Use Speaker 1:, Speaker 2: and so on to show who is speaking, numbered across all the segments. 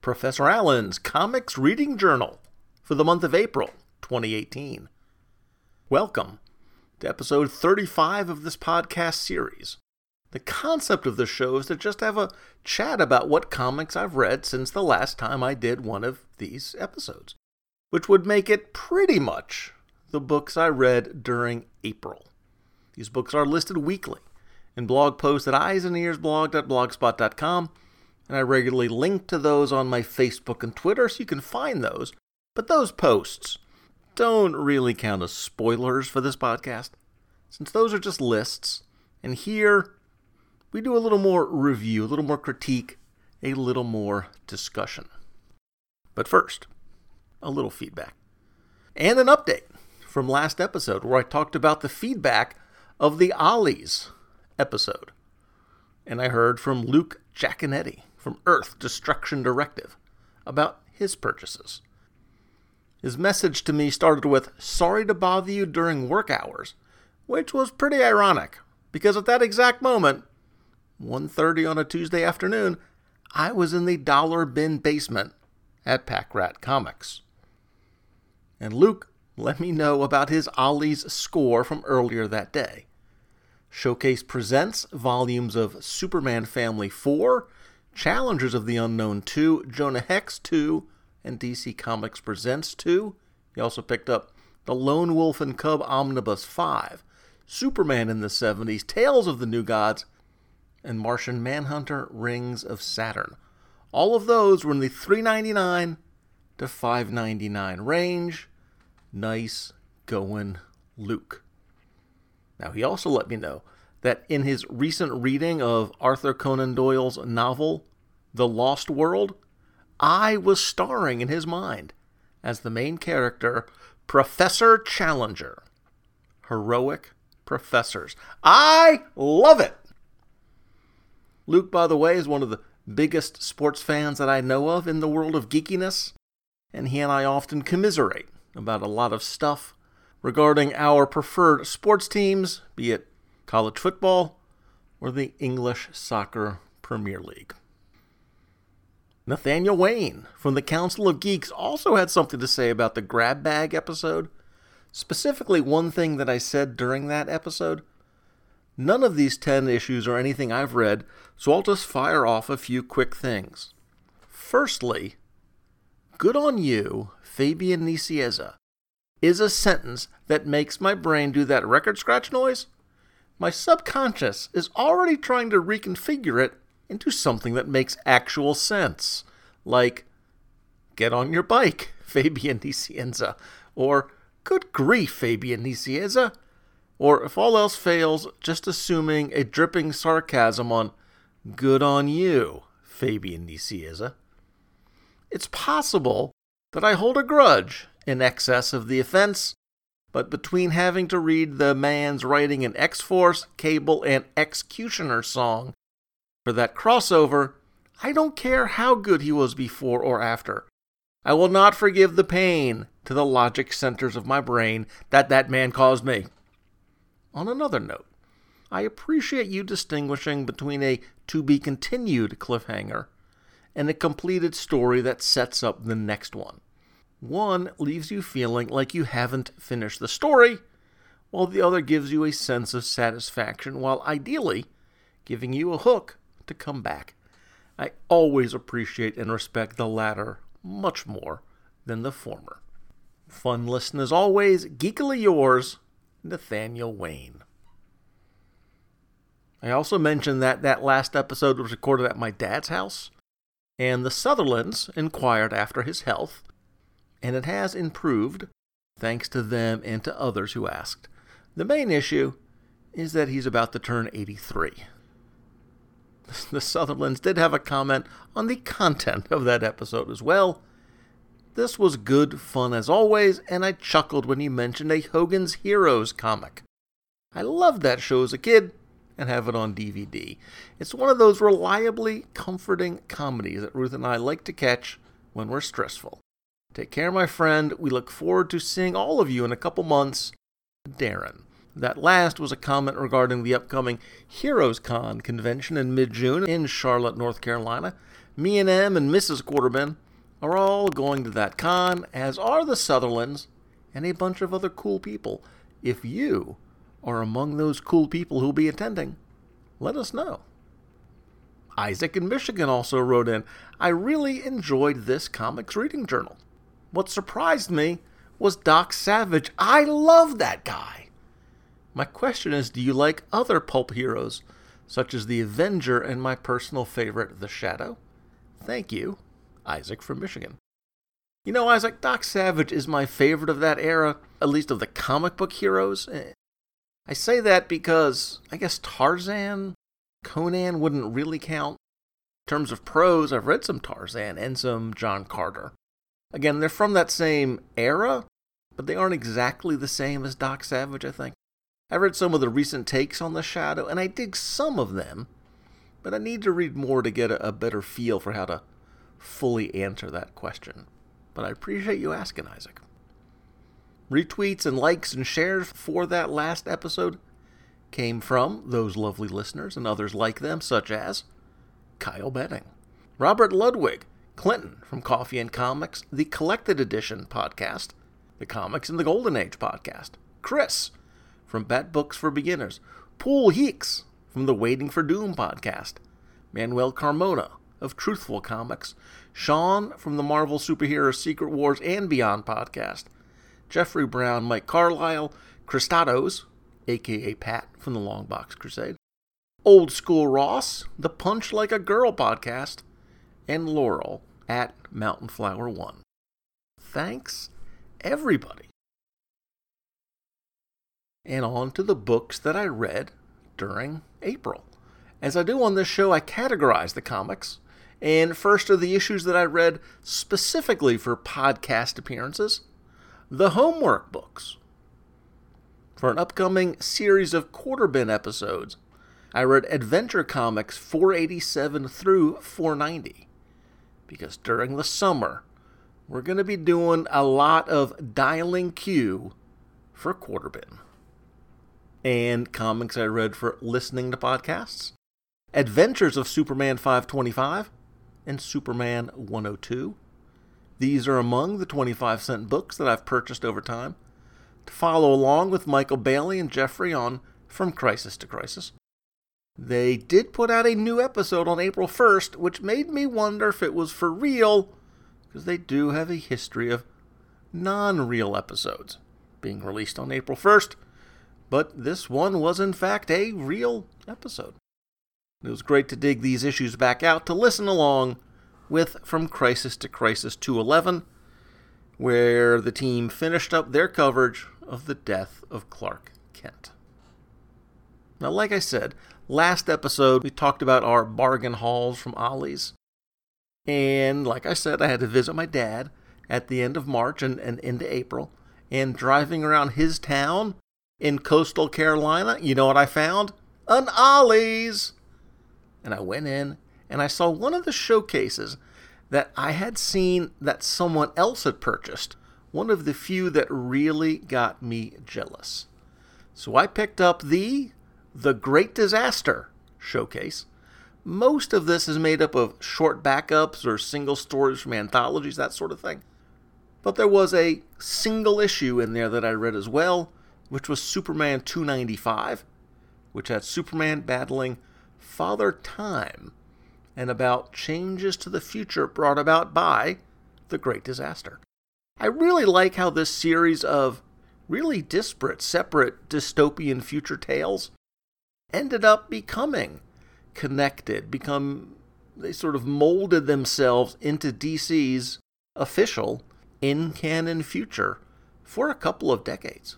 Speaker 1: Professor Allen's Comics Reading Journal for the month of April 2018. Welcome to episode 35 of this podcast series. The concept of the show is to just have a chat about what comics I've read since the last time I did one of these episodes, which would make it pretty much the books I read during April. These books are listed weekly in blog posts at eyesandearsblog.blogspot.com, and I regularly link to those on my Facebook and Twitter so you can find those. But those posts don't really count as spoilers for this podcast, since those are just lists. And here, we do a little more review, a little more critique, a little more discussion. But first, a little feedback. And an update from last episode where I talked about the feedback of the Ollies episode. And I heard from Luke Giaconetti from Earth Destruction Directive about his purchases. His message to me started with, "Sorry to bother you during work hours," which was pretty ironic, because at that exact moment, 1:30 on a Tuesday afternoon, I was in the dollar bin basement at Pack Rat Comics. And Luke let me know about his Ollie's score from earlier that day. Showcase presents volumes of Superman Family 4, Challengers of the Unknown 2, Jonah Hex 2, and DC Comics Presents 2. He also picked up The Lone Wolf and Cub Omnibus 5, Superman in the 70s, Tales of the New Gods, and Martian Manhunter Rings of Saturn. All of those were in the $3.99 to $5.99 range. Nice going, Luke. Now, he also let me know that in his recent reading of Arthur Conan Doyle's novel, The Lost World, I was starring in his mind as the main character, Professor Challenger. Heroic professors. I love it! Luke, by the way, is one of the biggest sports fans that I know of in the world of geekiness, and he and I often commiserate about a lot of stuff regarding our preferred sports teams, be it college football or the English Soccer Premier League. Nathaniel Wayne from the Council of Geeks also had something to say about the Grab Bag episode. Specifically, one thing that I said during that episode. None of these 10 issues are anything I've read, so I'll just fire off a few quick things. Firstly, good on you, Fabian Nicieza, is a sentence that makes my brain do that record scratch noise. My subconscious is already trying to reconfigure it into something that makes actual sense. Like, get on your bike, Fabian Nicieza. Or, good grief, Fabian Nicieza. Or, if all else fails, just assuming a dripping sarcasm on, good on you, Fabian Nicieza. It's possible that I hold a grudge in excess of the offense, but between having to read the man's writing an X-Force, Cable, and Executioner song for that crossover, I don't care how good he was before or after. I will not forgive the pain to the logic centers of my brain that man caused me. On another note, I appreciate you distinguishing between a to-be-continued cliffhanger and a completed story that sets up the next one. One leaves you feeling like you haven't finished the story, while the other gives you a sense of satisfaction, while ideally giving you a hook to come back. I always appreciate and respect the latter much more than the former. Fun listen as always, geekily yours, Nathaniel Wayne. I also mentioned that last episode was recorded at my dad's house, and the Sutherlands inquired after his health, and it has improved, thanks to them and to others who asked. The main issue is that he's about to turn 83. The Sutherlands did have a comment on the content of that episode as well. This was good fun as always, and I chuckled when he mentioned a Hogan's Heroes comic. I loved that show as a kid, and have it on DVD. It's one of those reliably comforting comedies that Ruth and I like to catch when we're stressful. Take care, my friend. We look forward to seeing all of you in a couple months. Darren. That last was a comment regarding the upcoming Heroes Con convention in mid-June in Charlotte, North Carolina. Me and M and Mrs. Quarterbin are all going to that con, as are the Sutherlands and a bunch of other cool people. If you are among those cool people who'll be attending, let us know. Isaac in Michigan also wrote in, I really enjoyed this comics reading journal. What surprised me was Doc Savage. I love that guy. My question is, do you like other pulp heroes, such as the Avenger and my personal favorite, The Shadow? Thank you, Isaac from Michigan. You know, Isaac, Doc Savage is my favorite of that era, at least of the comic book heroes. I say that because I guess Tarzan, Conan wouldn't really count. In terms of prose, I've read some Tarzan and some John Carter. Again, they're from that same era, but they aren't exactly the same as Doc Savage, I think. I read some of the recent takes on The Shadow, and I dig some of them, but I need to read more to get a better feel for how to fully answer that question. But I appreciate you asking, Isaac. Retweets and likes and shares for that last episode came from those lovely listeners and others like them, such as Kyle Betting, Robert Ludwig, Clinton from Coffee and Comics, the Collected Edition podcast, the Comics in the Golden Age podcast, Chris from Bat Books for Beginners, Pool Heeks from the Waiting for Doom podcast, Manuel Carmona of Truthful Comics, Sean from the Marvel Superhero Secret Wars and Beyond podcast, Jeffrey Brown, Mike Carlisle, Christados, a.k.a. Pat from the Long Box Crusade, Old School Ross, the Punch Like a Girl podcast, and Laurel at Mountain Flower 1. Thanks, everybody. And on to the books that I read during April. As I do on this show, I categorize the comics, and first are the issues that I read specifically for podcast appearances, the homework books. For an upcoming series of Quarterbin episodes, I read Adventure Comics 487 through 490, because during the summer, we're going to be doing a lot of dialing Q for Quarterbin. And comics I read for listening to podcasts, Adventures of Superman 525 and Superman 102. These are among the 25-cent books that I've purchased over time to follow along with Michael Bailey and Jeffrey on From Crisis to Crisis. They did put out a new episode on April 1st, which made me wonder if it was for real, because they do have a history of non-real episodes being released on April 1st, but this one was in fact a real episode. It was great to dig these issues back out to listen along with From Crisis to Crisis 211, where the team finished up their coverage of the death of Clark Kent. Now, like I said, last episode we talked about our bargain hauls from Ollie's. And like I said, I had to visit my dad at the end of March and into April. And driving around his town in coastal Carolina, you know what I found? An Ollie's! And I went in and I saw one of the showcases that I had seen that someone else had purchased. One of the few that really got me jealous. So I picked up the Great Disaster showcase. Most of this is made up of short backups or single stories from anthologies, that sort of thing. But there was a single issue in there that I read as well, which was Superman 295, which had Superman battling Father Time, and about changes to the future brought about by the Great Disaster. I really like how this series of really disparate, separate dystopian future tales ended up becoming connected, they sort of molded themselves into DC's official in-canon future for a couple of decades.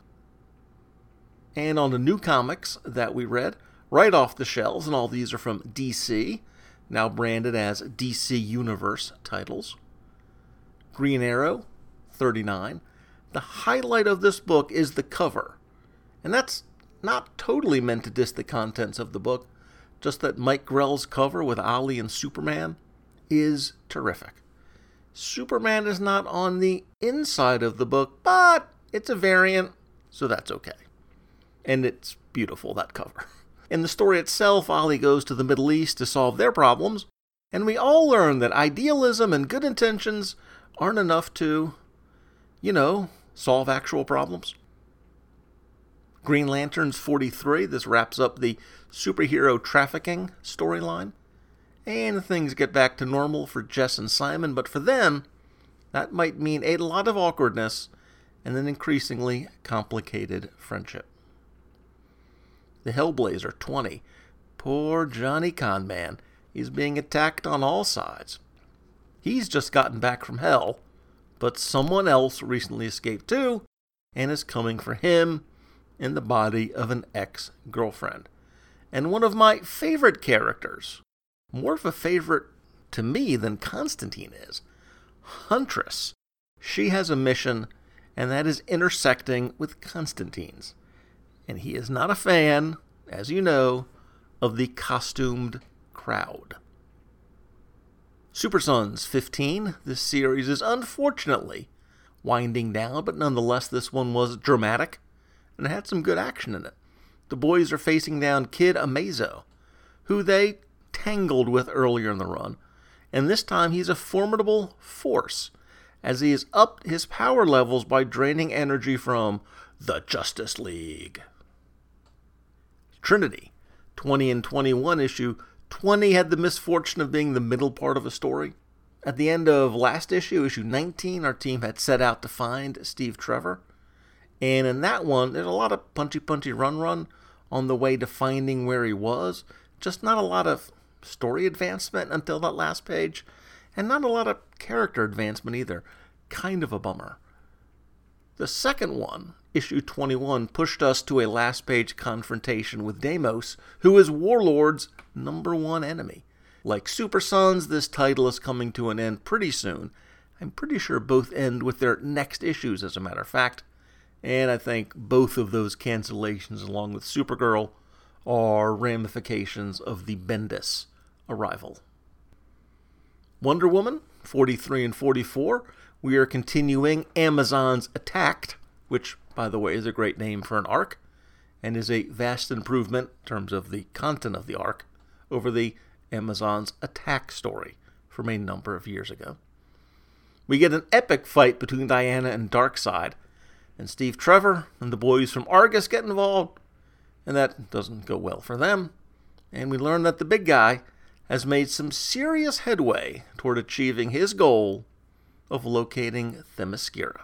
Speaker 1: And on the new comics that we read, right off the shelves, and all these are from DC, now branded as DC Universe titles. Green Arrow, 39. The highlight of this book is the cover. And that's not totally meant to diss the contents of the book, just that Mike Grell's cover with Ollie and Superman is terrific. Superman is not on the inside of the book, but it's a variant, so that's okay. And it's beautiful, that cover. In the story itself, Ollie goes to the Middle East to solve their problems, And we all learn that idealism and good intentions aren't enough to, solve actual problems. Green Lanterns 43, this wraps up the superhero trafficking storyline. And things get back to normal for Jess and Simon, but for them, that might mean a lot of awkwardness and an increasingly complicated friendship. The Hellblazer 20. Poor Johnny Conman. He's being attacked on all sides. He's just gotten back from hell, but someone else recently escaped too, and is coming for him in the body of an ex-girlfriend. And one of my favorite characters, more of a favorite to me than Constantine is, Huntress. She has a mission, and that is intersecting with Constantine's. And he is not a fan, as you know, of the costumed crowd. Super Sons 15. This series is unfortunately winding down, but nonetheless this one was dramatic, and it had some good action in it. The boys are facing down Kid Amazo, who they tangled with earlier in the run, and this time he's a formidable force, as he has upped his power levels by draining energy from the Justice League. Trinity 20 and 21. Issue 20 had the misfortune of being the middle part of a story. At the end of last issue, issue 19, our team had set out to find Steve Trevor. And in that one, there's a lot of punchy run on the way to finding where he was. Just not a lot of story advancement until that last page. And not a lot of character advancement either. Kind of a bummer. The second one, issue 21, pushed us to a last page confrontation with Deimos, who is Warlord's #1 enemy. Like Super Sons, this title is coming to an end pretty soon. I'm pretty sure both end with their next issues, as a matter of fact. And I think both of those cancellations, along with Supergirl, are ramifications of the Bendis arrival. Wonder Woman 43 and 44. We are continuing Amazon's Attacked, which, by the way, is a great name for an arc, and is a vast improvement in terms of the content of the arc over the Amazon's Attack story from a number of years ago. We get an epic fight between Diana and Darkseid, and Steve Trevor and the boys from Argus get involved, and that doesn't go well for them. And we learn that the big guy has made some serious headway toward achieving his goal of locating Themyscira.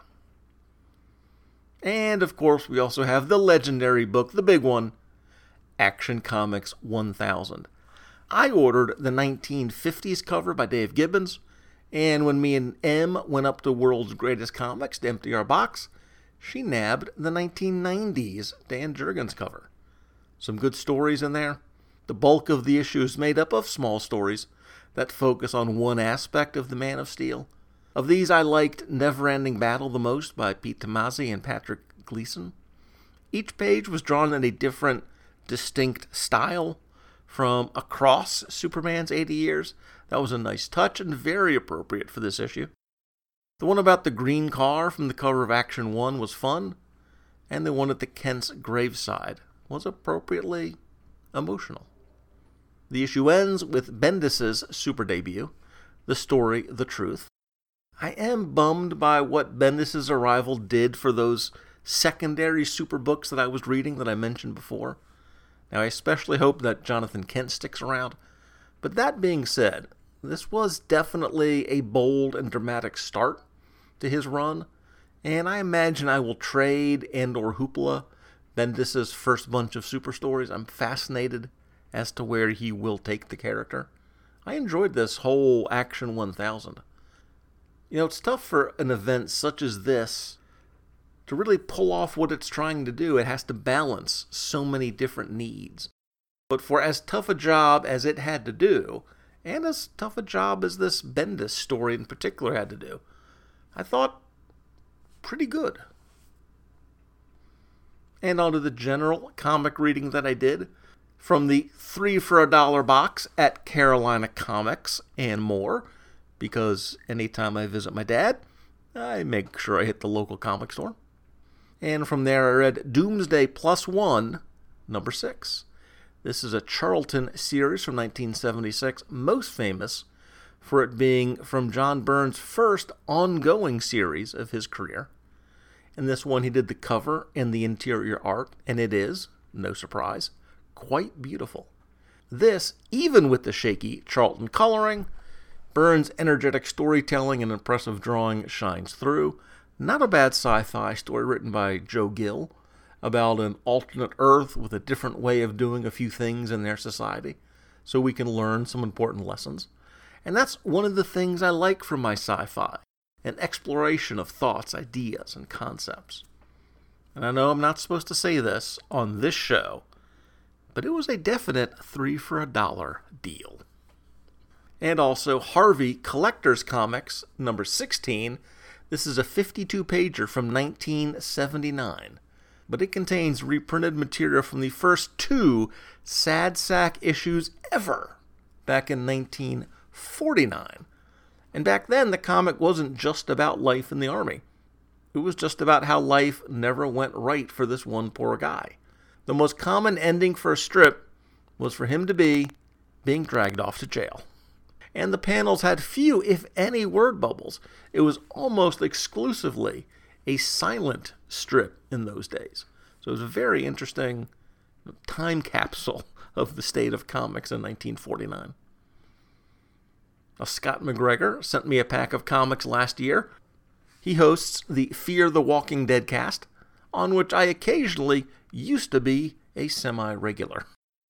Speaker 1: And, of course, we also have the legendary book, the big one, Action Comics 1000. I ordered the 1950s cover by Dave Gibbons, and when me and Em went up to World's Greatest Comics to empty our box, she nabbed the 1990s Dan Jurgens cover. Some good stories in there. The bulk of the issue is made up of small stories that focus on one aspect of the Man of Steel. Of these, I liked Never-Ending Battle the most by Pete Tomasi and Patrick Gleason. Each page was drawn in a different, distinct style from across Superman's 80 years. That was a nice touch and very appropriate for this issue. The one about the green car from the cover of Action 1 was fun, and the one at the Kent's graveside was appropriately emotional. The issue ends with Bendis' super debut, the story The Truth. I am bummed by what Bendis' arrival did for those secondary super books that I was reading that I mentioned before. Now, I especially hope that Jonathan Kent sticks around. But that being said, this was definitely a bold and dramatic start to his run, and I imagine I will trade and/or Hoopla Bendis' first bunch of super stories. I'm fascinated as to where he will take the character. I enjoyed this whole Action 1000. It's tough for an event such as this to really pull off what it's trying to do. It has to balance so many different needs. But for as tough a job as it had to do, and as tough a job as this Bendis story in particular had to do, I thought pretty good. And on to the general comic reading that I did from the 3 for $1 box at Carolina Comics and more, because anytime I visit my dad, I make sure I hit the local comic store. And from there I read Doomsday +1, #6. This is a Charlton series from 1976, most famous for it being from John Byrne's first ongoing series of his career. In this one, he did the cover and the interior art, and it is, no surprise, quite beautiful. This, even with the shaky Charlton coloring, Byrne's energetic storytelling and impressive drawing shines through. Not a bad sci-fi story written by Joe Gill about an alternate Earth with a different way of doing a few things in their society, so we can learn some important lessons. And that's one of the things I like from my sci-fi, an exploration of thoughts, ideas, and concepts. And I know I'm not supposed to say this on this show, but it was a definite 3 for $1 deal. And also Harvey Collector's Comics, number 16. This is a 52-pager from 1979, but it contains reprinted material from the first 2 Sad Sack issues ever, back in 1949. And back then, the comic wasn't just about life in the army. It was just about how life never went right for this one poor guy. The most common ending for a strip was for him to be being dragged off to jail. And the panels had few, if any, word bubbles. It was almost exclusively a silent strip in those days. So it was a very interesting time capsule of the state of comics in 1949. Now, Scott McGregor sent me a pack of comics last year. He hosts the Fear the Walking Dead cast, on which I occasionally used to be a semi-regular.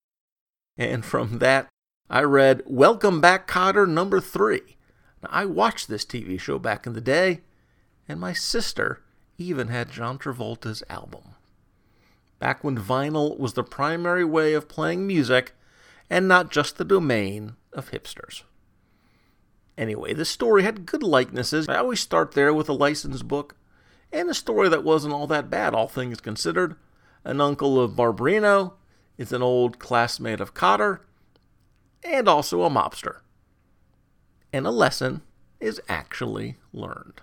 Speaker 1: And from that, I read Welcome Back, Kotter number 3. Now, I watched this TV show back in the day, and my sister even had John Travolta's album. Back when vinyl was the primary way of playing music, and not just the domain of hipsters. Anyway, this story had good likenesses. I always start there with a licensed book, and a story that wasn't all that bad, all things considered. An uncle of Barbarino is an old classmate of Kotter, and also a mobster. And a lesson is actually learned.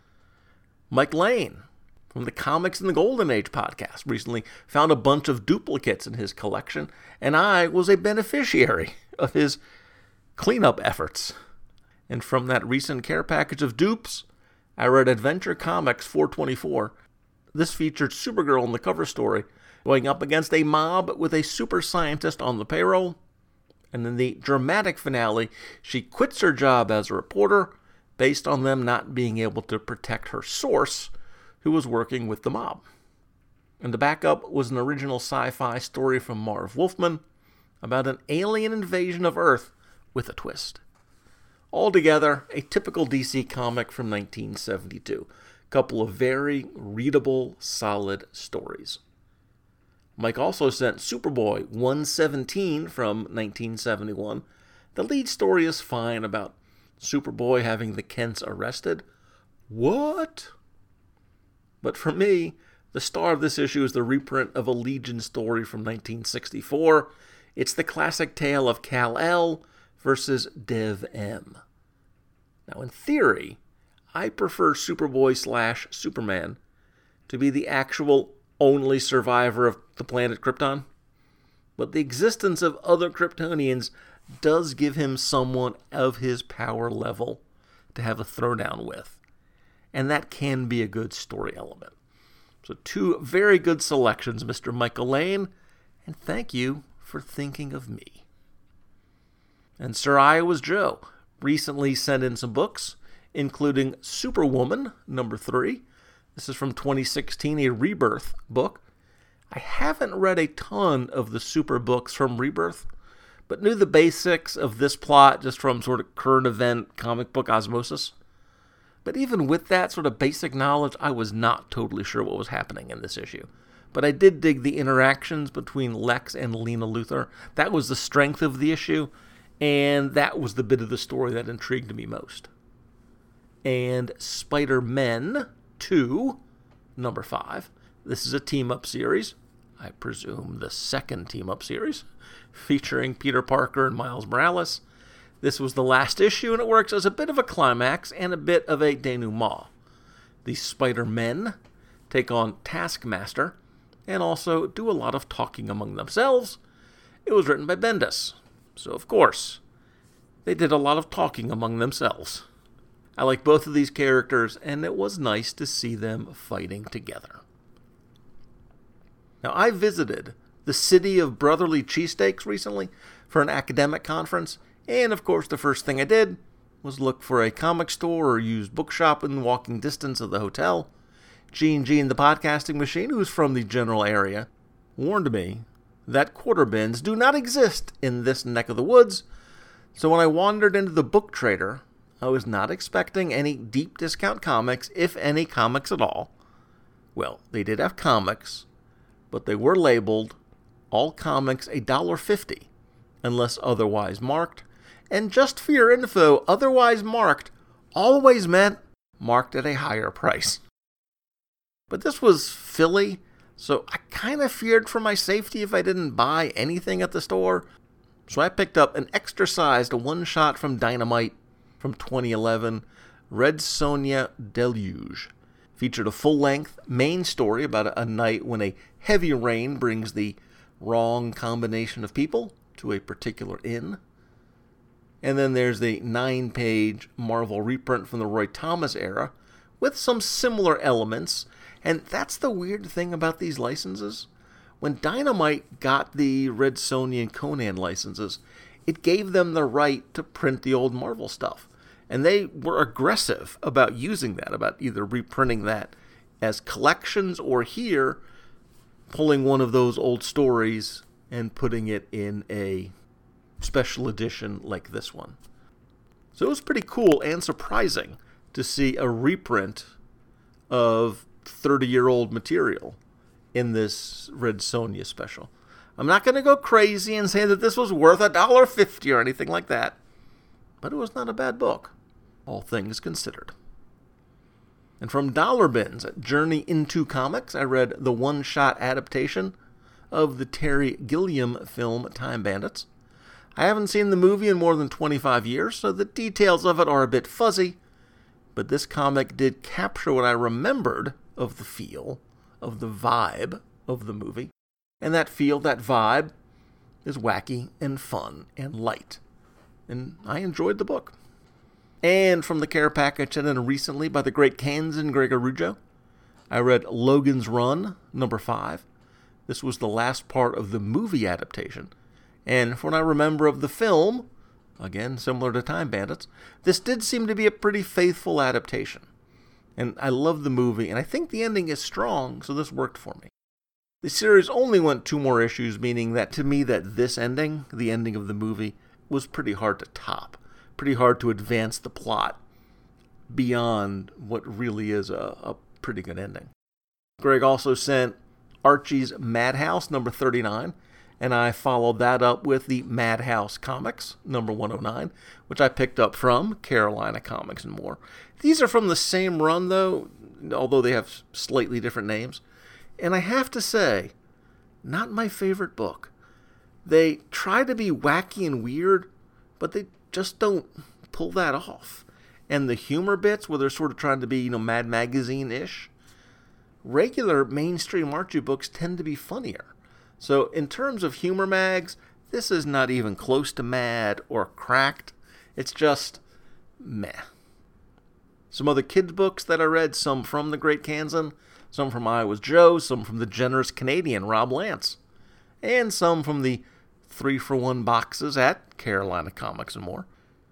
Speaker 1: Mike Lane, from the Comics in the Golden Age podcast, recently found a bunch of duplicates in his collection, and I was a beneficiary of his cleanup efforts. And from that recent care package of dupes, I read Adventure Comics 424. This featured Supergirl in the cover story, going up against a mob with a super scientist on the payroll. And in the dramatic finale, she quits her job as a reporter based on them not being able to protect her source, who was working with the mob. And the backup was an original sci-fi story from Marv Wolfman about an alien invasion of Earth with a twist. Altogether, a typical DC comic from 1972. A couple of very readable, solid stories. Mike also sent Superboy 117 from 1971. The lead story is fine about Superboy having the Kents arrested. What? But for me, the star of this issue is the reprint of a Legion story from 1964. It's the classic tale of Kal-El versus Dev-Em. Now, in theory, I prefer Superboy/Superman to be the actual only survivor of the planet Krypton, but the existence of other Kryptonians does give him someone of his power level to have a throwdown with, and that can be a good story element. So 2 very good selections, Mr. Michael Lane, and thank you for thinking of me. And Sir Iowa's Joe recently sent in some books, including Superwoman, number 3. This is from 2016, a Rebirth book. I haven't read a ton of the Super books from Rebirth, but knew the basics of this plot just from sort of current event comic book osmosis. But even with that sort of basic knowledge, I was not totally sure what was happening in this issue. But I did dig the interactions between Lex and Lena Luthor. That was the strength of the issue, and that was the bit of the story that intrigued me most. And Spider-Men 2, number 5. This is a team-up series. I presume the second team-up series, featuring Peter Parker and Miles Morales. This was the last issue, and it works as a bit of a climax and a bit of a denouement. The Spider-Men take on Taskmaster, and also do a lot of talking among themselves. It was written by Bendis. So, of course, They did a lot of talking among themselves. I like both of these characters, and it was nice to see them fighting together. Now, I visited the City of Brotherly Cheesesteaks recently for an academic conference, and of course the first thing I did was look for a comic store or used bookshop in walking distance of the hotel. G&G and the Podcasting Machine, who's from the general area, warned me that quarter bins do not exist in this neck of the woods, so when I wandered into the book trader, I was not expecting any deep discount comics, if any comics at all. Well, they did have comics, but they were labeled all comics $1.50, unless otherwise marked. And just for your info, otherwise marked always meant marked at a higher price. But this was Philly, so I kind of feared for my safety if I didn't buy anything at the store. So I picked up an extra-sized one-shot from Dynamite from 2011, Red Sonja Deluge. Featured a full-length main story about a night when a heavy rain brings the wrong combination of people to a particular inn. And then there's the 9-page Marvel reprint from the Roy Thomas era with some similar elements. And that's the weird thing about these licenses. When Dynamite got the Red Sonja and Conan licenses, it gave them the right to print the old Marvel stuff. And they were aggressive about using that, about either reprinting that as collections or here, pulling one of those old stories and putting it in a special edition like this one. So it was pretty cool and surprising to see a reprint of 30-year-old material in this Red Sonja special. I'm not going to go crazy and say that this was worth $1.50 or anything like that, but it was not a bad book, all things considered. And from Dollar Bins at Journey Into Comics, I read the one-shot adaptation of the Terry Gilliam film Time Bandits. I haven't seen the movie in more than 25 years, so the details of it are a bit fuzzy, but this comic did capture what I remembered of the feel, of the vibe of the movie. And that feel, that vibe, is wacky and fun and light. And I enjoyed the book. And from the care package sent in recently by the great Kanzen Gregorujo, I read Logan's Run, number 5. This was the last part of the movie adaptation. And from what I remember of the film, again, similar to Time Bandits, this did seem to be a pretty faithful adaptation. And I love the movie, and I think the ending is strong, so this worked for me. The series only went 2 more issues, meaning that to me that this ending, the ending of the movie, was pretty hard to top. Pretty hard to advance the plot beyond what really is a pretty good ending. Greg also sent Archie's Madhouse, number 39, and I followed that up with the Madhouse Comics, number 109, which I picked up from Carolina Comics and More. These are from the same run, though, although they have slightly different names. And I have to say, not my favorite book. They try to be wacky and weird, but they just don't pull that off. And the humor bits, where they're sort of trying to be, Mad Magazine-ish, regular mainstream Archie books tend to be funnier. So in terms of humor mags, this is not even close to Mad or Cracked. It's just meh. Some other kids' books that I read, some from the Great Kanzen, some from I Was Joe, some from the generous Canadian Rob Lance, and some from the 3-for-1 boxes at Carolina Comics and More.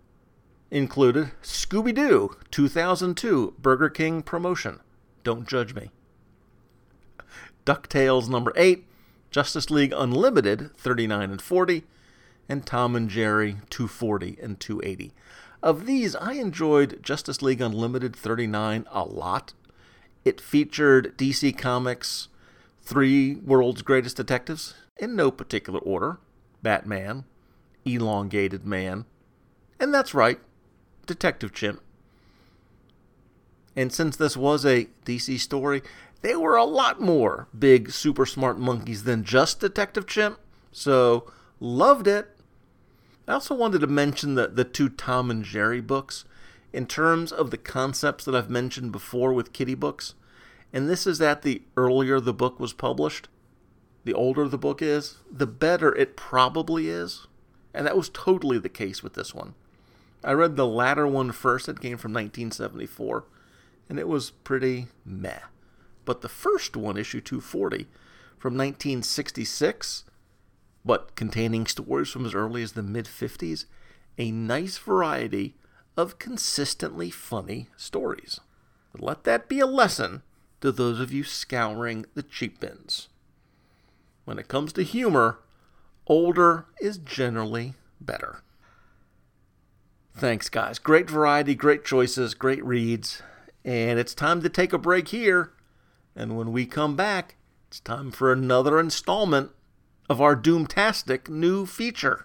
Speaker 1: Included Scooby-Doo 2002 Burger King promotion. Don't judge me. DuckTales number 8, Justice League Unlimited 39 and 40, and Tom and Jerry 240 and 280. Of these, I enjoyed Justice League Unlimited 39 a lot. It featured DC Comics' 3 world's greatest detectives, in no particular order. Batman, Elongated Man, and that's right, Detective Chimp. And since this was a DC story, they were a lot more big, super smart monkeys than just Detective Chimp, so loved it. I also wanted to mention the 2 Tom and Jerry books in terms of the concepts that I've mentioned before with kiddie books. And this is that the earlier the book was published, the older the book is, the better it probably is. And that was totally the case with this one. I read the latter one first. It came from 1974, and it was pretty meh. But the first one, issue 240, from 1966, but containing stories from as early as the mid-50s, a nice variety of consistently funny stories. Let that be a lesson to those of you scouring the cheap bins. When it comes to humor, older is generally better. Thanks, guys. Great variety, great choices, great reads. And it's time to take a break here. And when we come back, it's time for another installment of our Doomtastic new feature.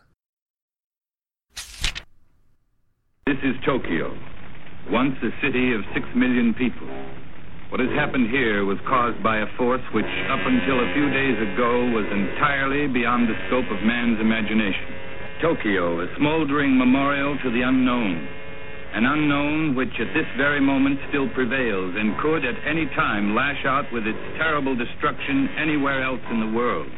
Speaker 2: This is Tokyo, once a city of 6 million people. What has happened here was caused by a force which, up until a few days ago, was entirely beyond the scope of man's imagination. Tokyo, a smoldering memorial to the unknown. An unknown which at this very moment still prevails and could at any time lash out with its terrible destruction anywhere else in the world.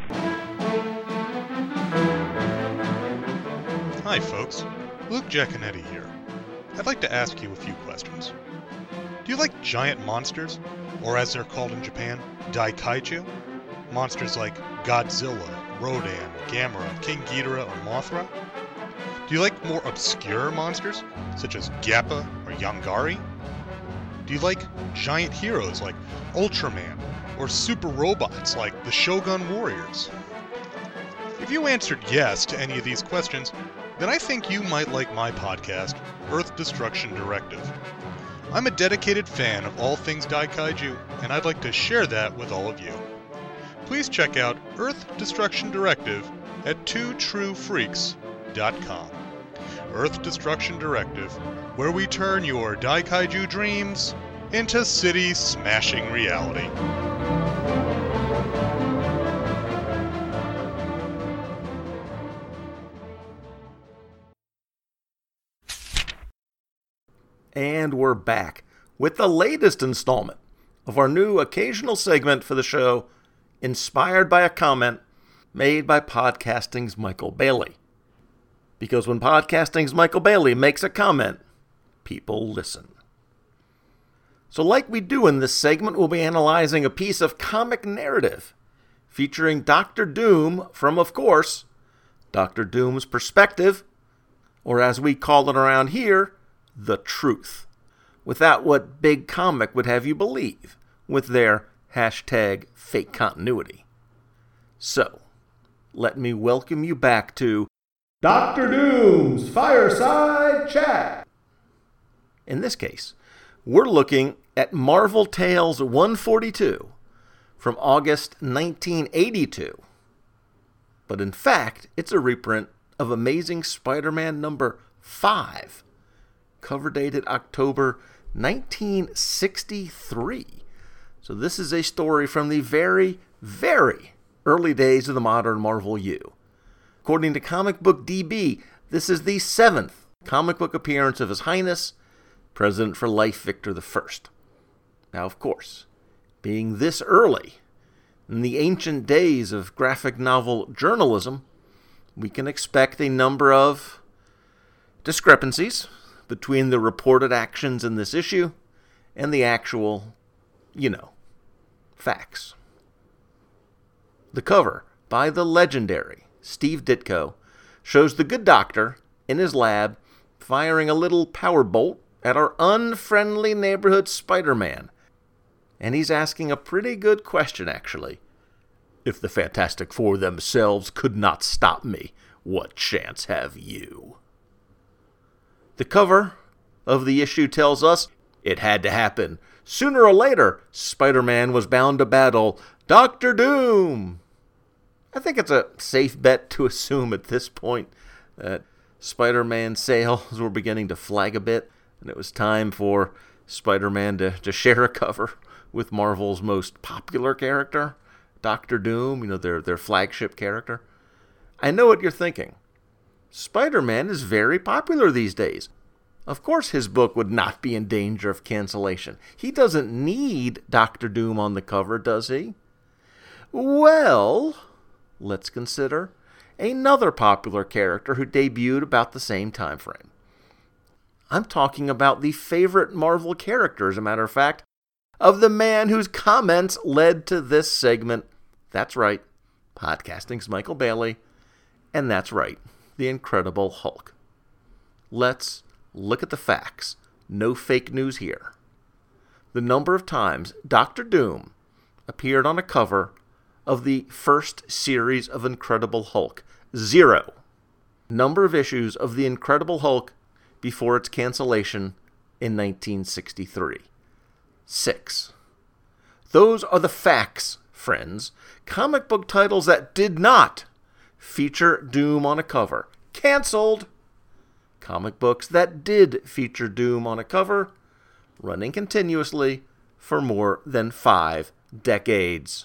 Speaker 3: Hi folks, Luke Giaconetti here. I'd like to ask you a few questions. Do you like giant monsters, or as they're called in Japan, Daikaiju? Monsters like Godzilla, Rodan, Gamera, King Ghidorah, or Mothra? Do you like more obscure monsters, such as Gappa or Yongari? Do you like giant heroes like Ultraman, or super robots like the Shogun Warriors? If you answered yes to any of these questions, then I think you might like my podcast, Earth Destruction Directive. I'm a dedicated fan of all things Daikaiju, and I'd like to share that with all of you. Please check out Earth Destruction Directive at twotruefreaks.com. Earth Destruction Directive, where we turn your Daikaiju dreams into city-smashing reality.
Speaker 1: And we're back with the latest installment of our new occasional segment for the show, inspired by a comment made by Podcasting's Michael Bailey. Because when Podcasting's Michael Bailey makes a comment, people listen. So like we do in this segment, we'll be analyzing a piece of comic narrative featuring Dr. Doom from, of course, Dr. Doom's perspective, or as we call it around here, the truth, without what Big Comic would have you believe with their hashtag fake continuity. So, let me welcome you back to Dr. Doom's Fireside Chat. In this case, we're looking at Marvel Tales 142 from August 1982. But in fact, it's a reprint of Amazing Spider-Man number 5, cover dated October 1963. So this is a story from the very, very early days of the modern Marvel U. According to Comic Book DB, this is the 7th comic book appearance of His Highness, President for Life Victor I. Now, of course, being this early, in the ancient days of graphic novel journalism, we can expect a number of discrepancies between the reported actions in this issue and the actual, facts. The cover, by the legendary Steve Ditko, shows the good doctor in his lab firing a little power bolt at our unfriendly neighborhood Spider-Man. And he's asking a pretty good question, actually. If the Fantastic Four themselves could not stop me, what chance have you? The cover of the issue tells us it had to happen. Sooner or later, Spider-Man was bound to battle Dr. Doom. I think it's a safe bet to assume at this point that Spider-Man sales were beginning to flag a bit, and it was time for Spider-Man to share a cover with Marvel's most popular character, Dr. Doom, their flagship character. I know what you're thinking. Spider-Man is very popular these days. Of course his book would not be in danger of cancellation. He doesn't need Dr. Doom on the cover, does he? Well, let's consider another popular character who debuted about the same time frame. I'm talking about the favorite Marvel character, as a matter of fact, of the man whose comments led to this segment. That's right, Podcasting's Michael Bailey, and that's right, the Incredible Hulk. Let's look at the facts. No fake news here. The number of times Dr. Doom appeared on a cover of the first series of Incredible Hulk, 0. Number of issues of the Incredible Hulk before its cancellation in 1963, 6. Those are the facts, friends. Comic book titles that did not feature Doom on a cover, canceled. Comic books that did feature Doom on a cover, running continuously for more than 5 decades.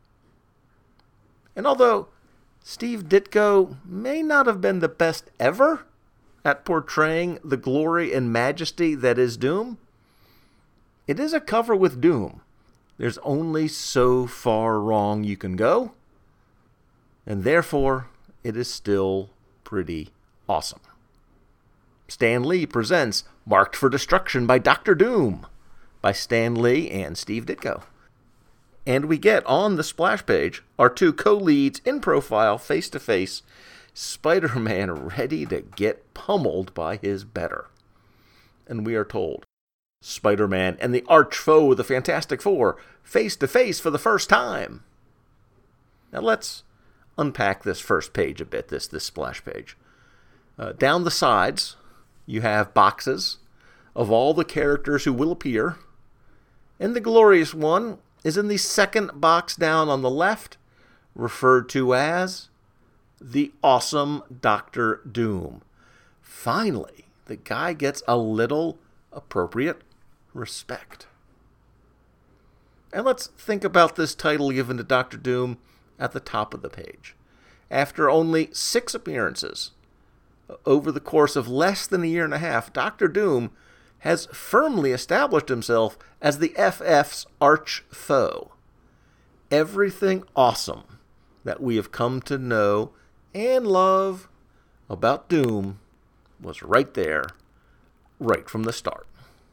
Speaker 1: And although Steve Ditko may not have been the best ever at portraying the glory and majesty that is Doom, it is a cover with Doom. There's only so far wrong you can go, and therefore it is still pretty awesome. Stan Lee presents Marked for Destruction by Dr. Doom by Stan Lee and Steve Ditko. And we get on the splash page our 2 co-leads in profile, face-to-face, Spider-Man ready to get pummeled by his better. And we are told, Spider-Man and the arch foe of the Fantastic Four, face-to-face for the first time. Now let's unpack this first page a bit, this splash page. Down the sides, you have boxes of all the characters who will appear, and the glorious one is in the second box down on the left, referred to as the awesome Dr. Doom. Finally, the guy gets a little appropriate respect. And let's think about this title given to Dr. Doom at the top of the page. After only 6 appearances over the course of less than a year and a half, Dr. Doom has firmly established himself as the FF's arch foe. Everything awesome that we have come to know and love about Doom was right there, right from the start.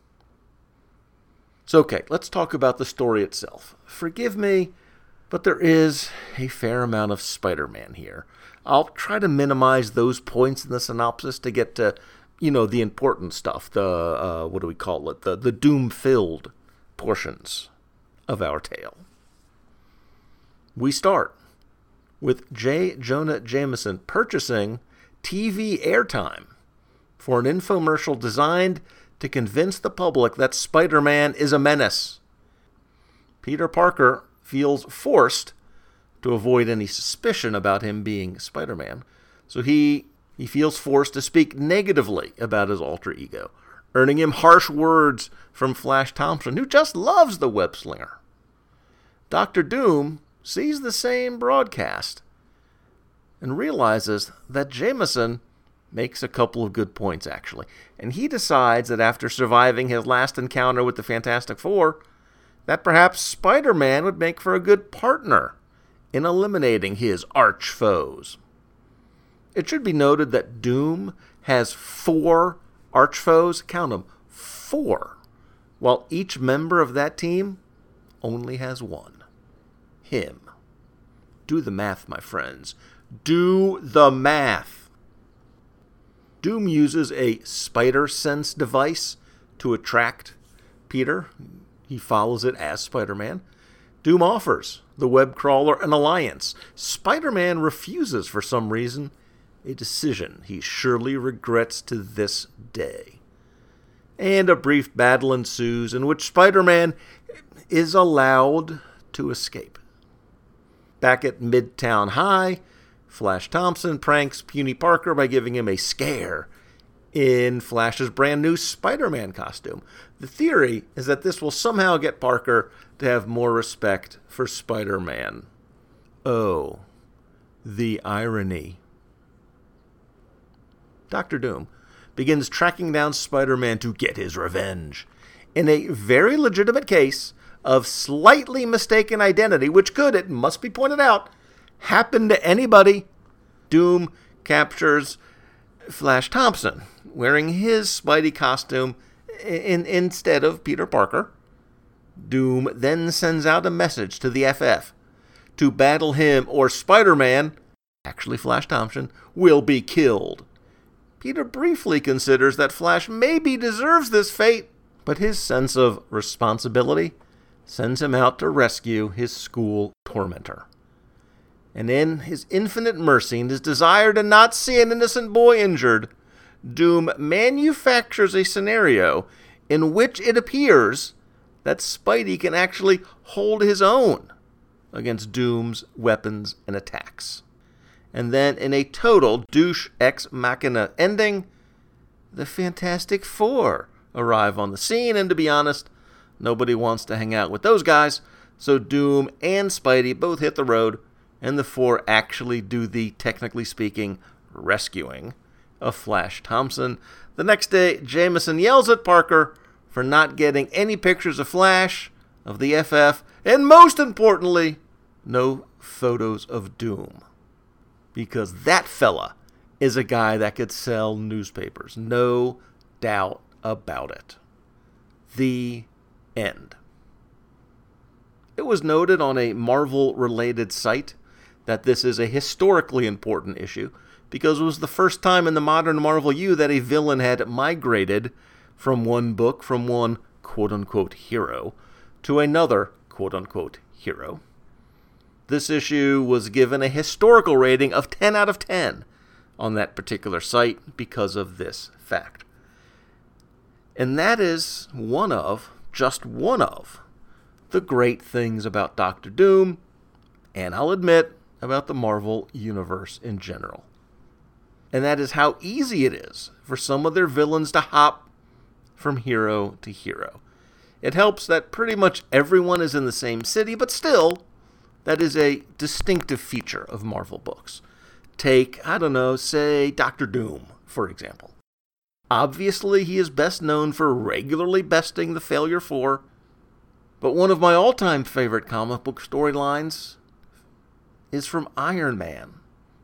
Speaker 1: So, okay, let's talk about the story itself. Forgive me, but there is a fair amount of Spider-Man here. I'll try to minimize those points in the synopsis to get to, the important stuff, the Doom-filled portions of our tale. We start with J. Jonah Jameson purchasing TV airtime for an infomercial designed to convince the public that Spider-Man is a menace. Peter Parker feels forced to avoid any suspicion about him being Spider-Man, so he feels forced to speak negatively about his alter ego, earning him harsh words from Flash Thompson, who just loves the web-slinger. Dr. Doom sees the same broadcast and realizes that Jameson makes a couple of good points, actually. And he decides that after surviving his last encounter with the Fantastic Four, that perhaps Spider-Man would make for a good partner in eliminating his arch foes. It should be noted that Doom has 4 arch foes, count them, 4, while each member of that team only has 1. Him. Do the math, my friends. Do the math. Doom uses a spider sense device to attract Peter. He follows it as Spider-Man. Doom offers the web crawler an alliance. Spider-Man refuses for some reason, a decision he surely regrets to this day. And a brief battle ensues in which Spider-Man is allowed to escape. Back at Midtown High, Flash Thompson pranks puny Parker by giving him a scare in Flash's brand new Spider-Man costume. The theory is that this will somehow get Parker to have more respect for Spider-Man. Oh, the irony. Dr. Doom begins tracking down Spider-Man to get his revenge in a very legitimate case of slightly mistaken identity, which could, it must be pointed out, happen to anybody. Doom captures Flash Thompson, wearing his Spidey costume instead of Peter Parker. Doom then sends out a message to the FF to battle him or Spider-Man, actually Flash Thompson, will be killed. Peter briefly considers that Flash maybe deserves this fate, but his sense of responsibility sends him out to rescue his school tormentor. And in his infinite mercy and his desire to not see an innocent boy injured, Doom manufactures a scenario in which it appears that Spidey can actually hold his own against Doom's weapons and attacks. And then in a total douche ex machina ending, the Fantastic Four arrive on the scene, and to be honest, nobody wants to hang out with those guys, so Doom and Spidey both hit the road, and the Four actually do the, technically speaking, rescuing of Flash Thompson. The next day, Jameson yells at Parker for not getting any pictures of Flash, of the FF, and most importantly, no photos of Doom. Because that fella is a guy that could sell newspapers. No doubt about it. The end. It was noted on a Marvel-related site that this is a historically important issue because it was the first time in the modern Marvel U that a villain had migrated from one book, from one quote-unquote hero, to another quote-unquote hero. This issue was given a historical rating of 10 out of 10 on that particular site because of this fact. And that is just one of, the great things about Doctor Doom, and I'll admit, about the Marvel Universe in general. And that is how easy it is for some of their villains to hop from hero to hero. It helps that pretty much everyone is in the same city, but still, that is a distinctive feature of Marvel books. Take, say Doctor Doom, for example. Obviously, he is best known for regularly besting the Failure Four, but one of my all-time favorite comic book storylines is from Iron Man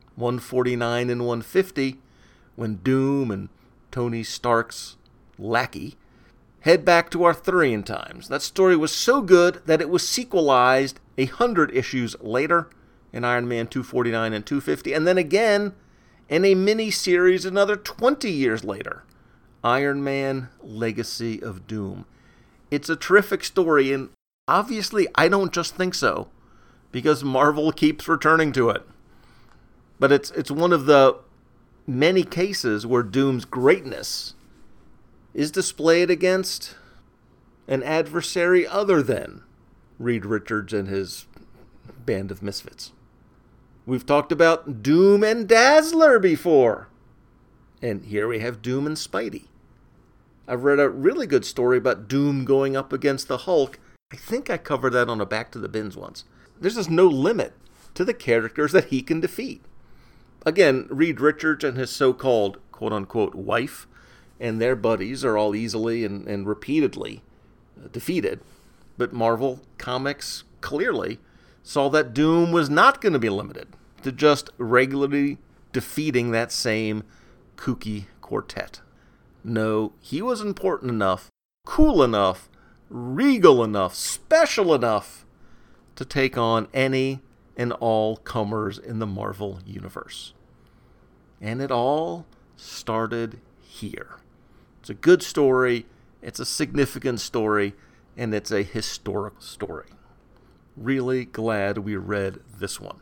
Speaker 1: 149 and 150, when Doom and Tony Stark's lackey head back to Arthurian times. That story was so good that it was sequelized 100 issues later in Iron Man 249 and 250, and then again in a mini-series another 20 years later, Iron Man Legacy of Doom. It's a terrific story, and obviously I don't just think so, because Marvel keeps returning to it. But it's one of the many cases where Doom's greatness is displayed against an adversary other than Reed Richards and his band of misfits. We've talked about Doom and Dazzler before. And here we have Doom and Spidey. I've read a really good story about Doom going up against the Hulk. I think I covered that on a Back to the Bins once. There's just no limit to the characters that he can defeat. Again, Reed Richards and his so-called quote-unquote wife and their buddies are all easily and repeatedly defeated. But Marvel Comics clearly saw that Doom was not going to be limited to just regularly defeating that same kooky quartet. No, he was important enough, cool enough, regal enough, special enough to take on any and all comers in the Marvel Universe. And it all started here. It's a good story, it's a significant story, and it's a historic story. Really glad we read this one.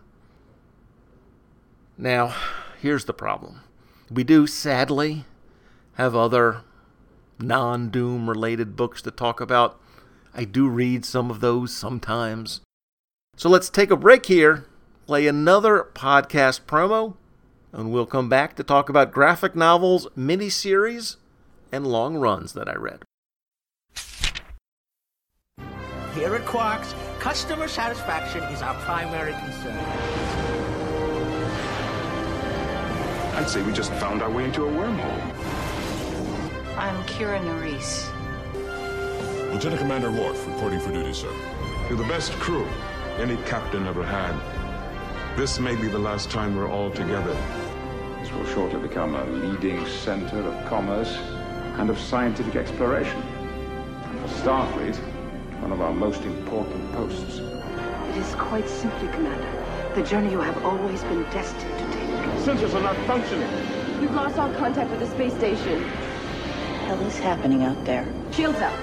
Speaker 1: Now, here's the problem. We do, sadly, have other non-Doom related books to talk about. I do read some of those sometimes. So let's take a break here, play another podcast promo, and we'll come back to talk about graphic novels, miniseries, and long runs that I read.
Speaker 4: Here at Quark's, customer satisfaction is our primary concern.
Speaker 5: I'd say we just found our way into a wormhole.
Speaker 6: I'm Kira Nerys.
Speaker 7: Lieutenant Commander Worf, reporting for duty, sir.
Speaker 5: You're the best crew any captain ever had. This may be the last time we're all together.
Speaker 7: He's
Speaker 5: will shortly become a leading center of commerce and of scientific exploration. And for Starfleet, one of our most important posts.
Speaker 8: It is quite simply, Commander, the journey you have always been destined to take.
Speaker 5: Sensors are not functioning.
Speaker 9: We've lost all contact with the space station.
Speaker 6: What the hell is happening out there?
Speaker 9: Shields up.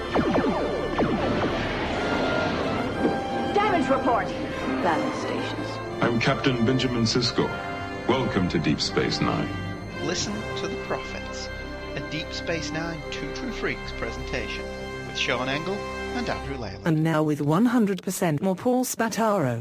Speaker 9: Damage report.
Speaker 6: Battle stations.
Speaker 7: I'm Captain Benjamin Sisko. Welcome to Deep Space Nine.
Speaker 10: Listen to the Prophets, a Deep Space Nine Two True Freaks presentation with Sean Engel and Andrew Leyland.
Speaker 11: And now with 100% more Paul Spataro.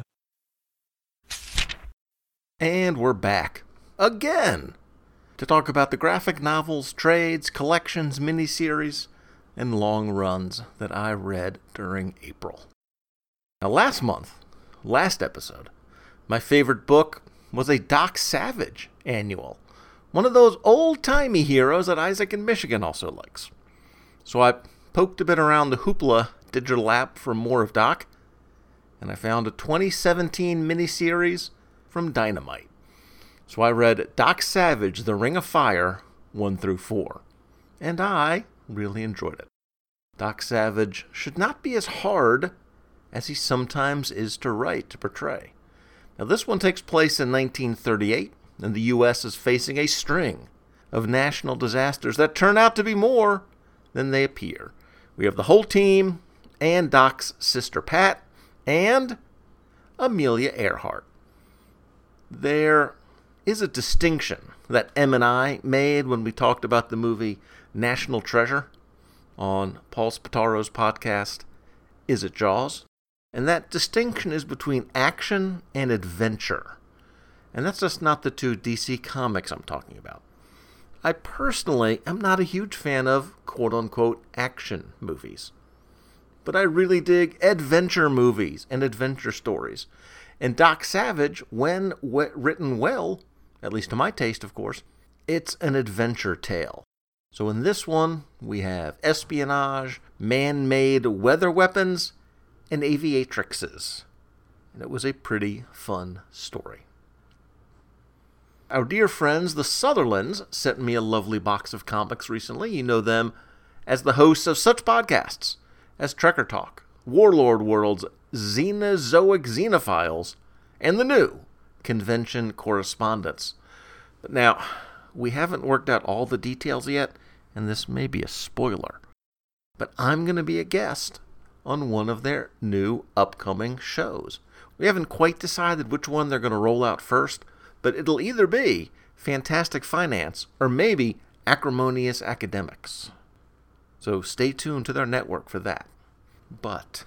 Speaker 1: And we're back. Again! To talk about the graphic novels, trades, collections, miniseries, and long runs that I read during April. Now last episode, my favorite book was a Doc Savage annual. One of those old-timey heroes that Isaac in Michigan also likes. So I poked a bit around the Hoopla digital app for more of Doc, and I found a 2017 miniseries from Dynamite. So I read Doc Savage, The Ring of Fire, 1 through 4. And I really enjoyed it. Doc Savage should not be as hard as he sometimes is to write, to portray. Now this one takes place in 1938, and the U.S. is facing a string of national disasters that turn out to be more than they appear. We have the whole team, and Doc's sister Pat, and Amelia Earhart. There is a distinction that Em and I made when we talked about the movie National Treasure on Paul Spataro's podcast, Is It Jaws? And that distinction is between action and adventure. And that's just not the two DC comics I'm talking about. I personally am not a huge fan of quote-unquote action movies. But I really dig adventure movies and adventure stories. And Doc Savage, when written well, at least to my taste, of course, it's an adventure tale. So in this one, we have espionage, man-made weather weapons, and aviatrixes. And it was a pretty fun story. Our dear friends, the Sutherlands, sent me a lovely box of comics recently. You know them as the hosts of such podcasts as Trekker Talk, Warlord Worlds, Xenozoic Xenophiles, and the new Convention Correspondence. But now, we haven't worked out all the details yet, and this may be a spoiler. But I'm going to be a guest on one of their new upcoming shows. We haven't quite decided which one they're going to roll out first, but it'll either be Fantastic Finance or maybe Acrimonious Academics. So stay tuned to their network for that. But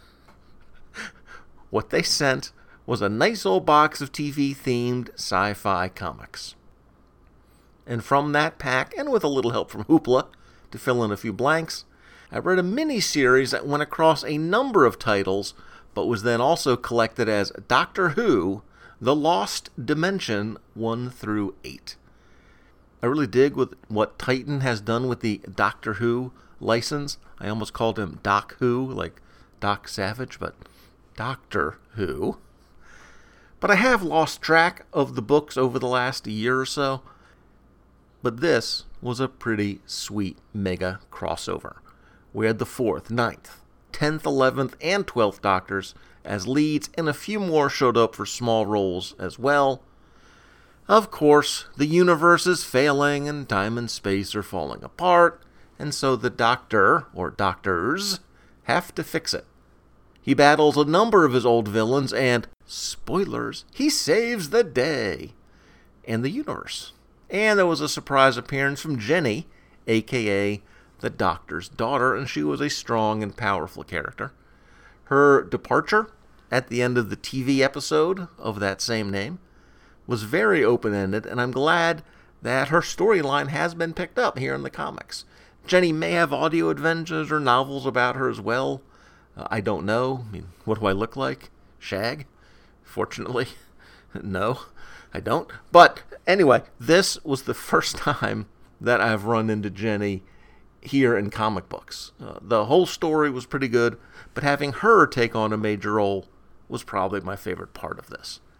Speaker 1: what they sent was a nice old box of TV-themed sci-fi comics. And from that pack, and with a little help from Hoopla to fill in a few blanks, I read a mini-series that went across a number of titles, but was then also collected as Doctor Who, The Lost Dimension 1 through 8. I really dig with what Titan has done with the Doctor Who license. I almost called him Doc Who, like Doc Savage, but Doctor Who. But I have lost track of the books over the last year or so. But this was a pretty sweet mega crossover. We had the 4th, 9th, 10th, 11th, and 12th Doctors as leads, and a few more showed up for small roles as well. Of course, the universe is failing and time and space are falling apart, and so the Doctor, or Doctors, have to fix it. He battles a number of his old villains and, spoilers, he saves the day and the universe. And there was a surprise appearance from Jenny, a.k.a. the Doctor's daughter, and she was a strong and powerful character. Her departure at the end of the TV episode of that same name was very open-ended, and I'm glad that her storyline has been picked up here in the comics. Jenny may have audio adventures or novels about her as well. I don't know. I mean, what do I look like? Shag? Fortunately, no, I don't. But anyway, this was the first time that I've run into Jenny here in comic books. The whole story was pretty good, but having her take on a major role was probably my favorite part of this.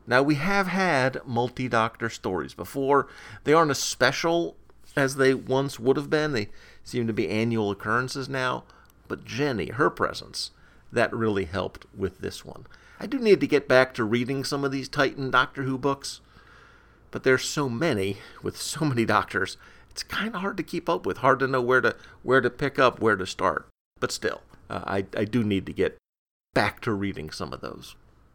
Speaker 1: Now, we have had multi-Doctor stories before. They aren't as special as they once would have been. They seem to be annual occurrences now. But Jenny, her presence, that really helped with this one. I do need to get back to reading some of these Titan Doctor Who books, but there's so many, with so many Doctors, it's kind of hard to keep up with, hard to know where to pick up, where to start. But still, I do need to get back to reading some of those.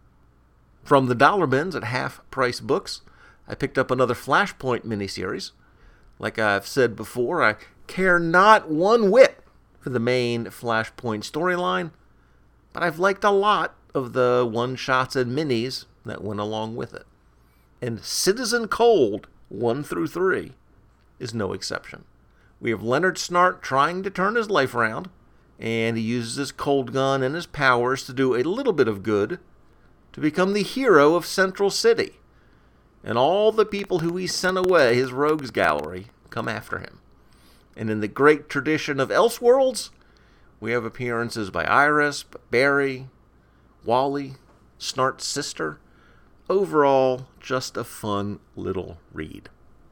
Speaker 1: From the dollar bins at half-price books, I picked up another Flashpoint miniseries. Like I've said before, I care not one whit for the main Flashpoint storyline, but I've liked a lot of the one-shots and minis that went along with it. And Citizen Cold 1 through 3 is no exception. We have Leonard Snart trying to turn his life around, and he uses his cold gun and his powers to do a little bit of good to become the hero of Central City. And all the people who he sent away, his rogues gallery, come after him. And in the great tradition of Elseworlds, we have appearances by Iris, Barry, Wally, Snart's sister. Overall, just a fun little read.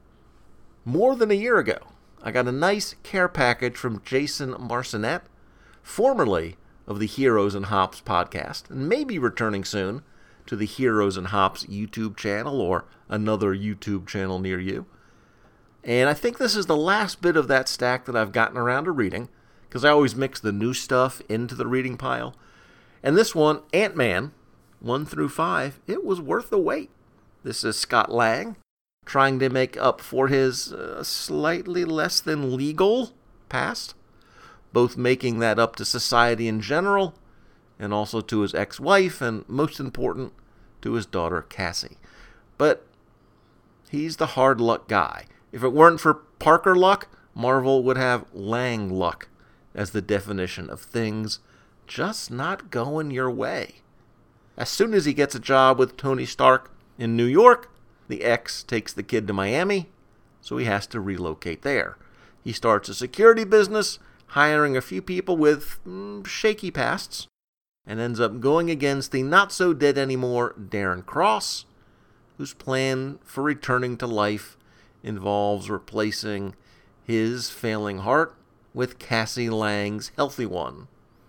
Speaker 1: More than a year ago, I got a nice care package from Jason Marcinet, formerly of the Heroes and Hops podcast, and maybe returning soon to the Heroes and Hops YouTube channel or another YouTube channel near you. And I think this is the last bit of that stack that I've gotten around to reading, because I always mix the new stuff into the reading pile. And this one, Ant-Man, 1 through 5, it was worth the wait. This is Scott Lang trying to make up for his slightly less than legal past, both making that up to society in general, and also to his ex-wife, and most important, to his daughter Cassie. But he's the hard luck guy. If it weren't for Parker luck, Marvel would have Lang luck as the definition of things just not going your way. As soon as he gets a job with Tony Stark in New York, the ex takes the kid to Miami, so he has to relocate there. He starts a security business, hiring a few people with shaky pasts, and ends up going against the not-so-dead-anymore Darren Cross, whose plan for returning to life involves replacing his failing heart with Cassie Lang's healthy one.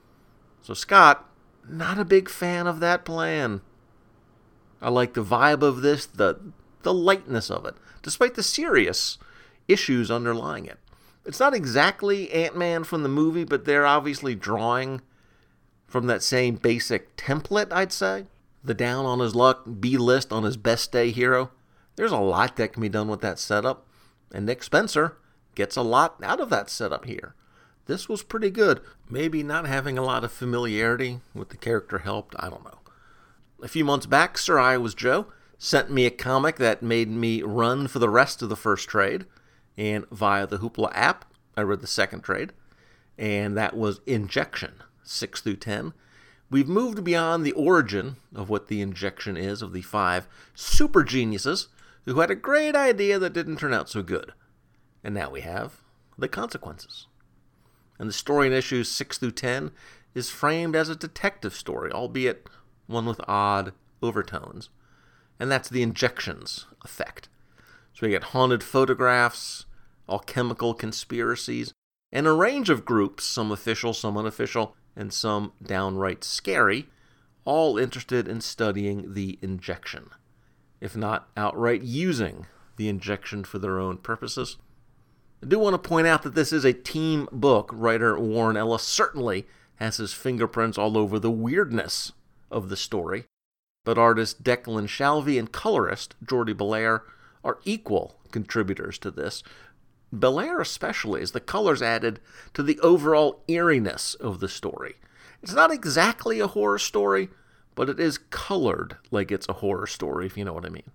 Speaker 1: So Scott, not a big fan of that plan. I like the vibe of this, the lightness of it, despite the serious issues underlying it. It's not exactly Ant-Man from the movie, but they're obviously drawing from that same basic template, I'd say. The down on his luck, B-list on his best day hero. There's a lot that can be done with that setup, and Nick Spencer gets a lot out of that setup here. This was pretty good. Maybe not having a lot of familiarity with the character helped, I don't know. A few months back, Sir I Was Joe sent me a comic that made me run for the rest of the first trade, and via the Hoopla app, I read the second trade, and that was Injection, 6 through 10. We've moved beyond the origin of what the Injection is of the 5 super geniuses who had a great idea that didn't turn out so good. And now we have the consequences. And the story in issues 6 through 10 is framed as a detective story, albeit one with odd overtones. And that's the Injection's effect. So we get haunted photographs, alchemical conspiracies, and a range of groups, some official, some unofficial, and some downright scary, all interested in studying the Injection, if not outright using the Injection for their own purposes. I do want to point out that this is a team book. Writer Warren Ellis certainly has his fingerprints all over the weirdness of the story, but artist Declan Shalvey and colorist Jordi Belair are equal contributors to this. Belair especially, as the colors added to the overall eeriness of the story. It's not exactly a horror story, but it is colored like it's a horror story, if you know what I mean.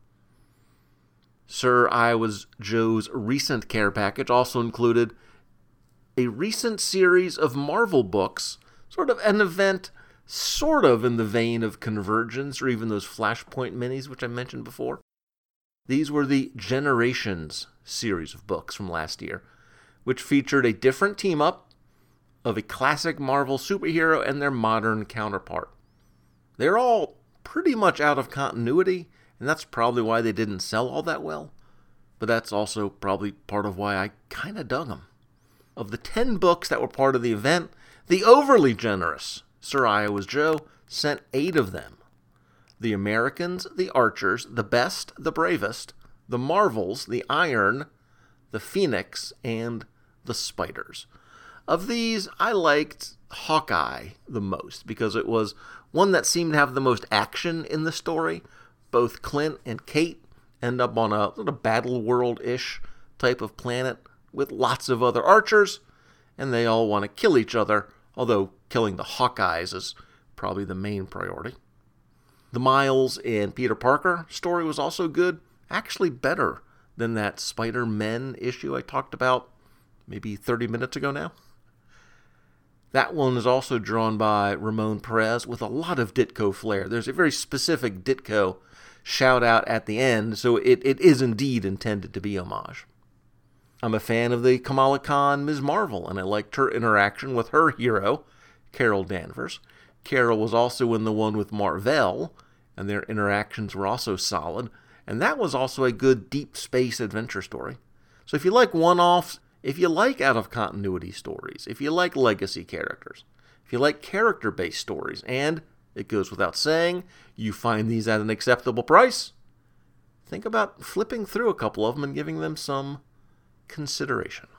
Speaker 1: Sir I Was Joe's recent care package also included a recent series of Marvel books, sort of an event sort of in the vein of Convergence or even those Flashpoint minis which I mentioned before. These were the Generations series of books from last year, which featured a different team-up of a classic Marvel superhero and their modern counterpart. They're all pretty much out of continuity, and that's probably why they didn't sell all that well. But that's also probably part of why I kind of dug them. Of the 10 books that were part of the event, the overly generous Sir Iowa's Joe sent 8 of them. The Americans, the Archers, the Best, the Bravest, the Marvels, the Iron, the Phoenix, and the Spiders. Of these, I liked Hawkeye the most because it was one that seemed to have the most action in the story. Both Clint and Kate end up on a sort of battle world-ish type of planet with lots of other archers, and they all want to kill each other, although killing the Hawkeyes is probably the main priority. The Miles and Peter Parker story was also good, actually better than that Spider-Men issue I talked about maybe 30 minutes ago now. That one is also drawn by Ramon Perez with a lot of Ditko flair. There's a very specific Ditko shout out at the end, so it is indeed intended to be homage. I'm a fan of the Kamala Khan Ms. Marvel, and I liked her interaction with her hero, Carol Danvers. Carol was also in the one with Marvel, and their interactions were also solid, and that was also a good deep space adventure story. So if you like one-offs, if you like out-of-continuity stories, if you like legacy characters, if you like character-based stories, and, it goes without saying, you find these at an acceptable price, think about flipping through a couple of them and giving them some consideration.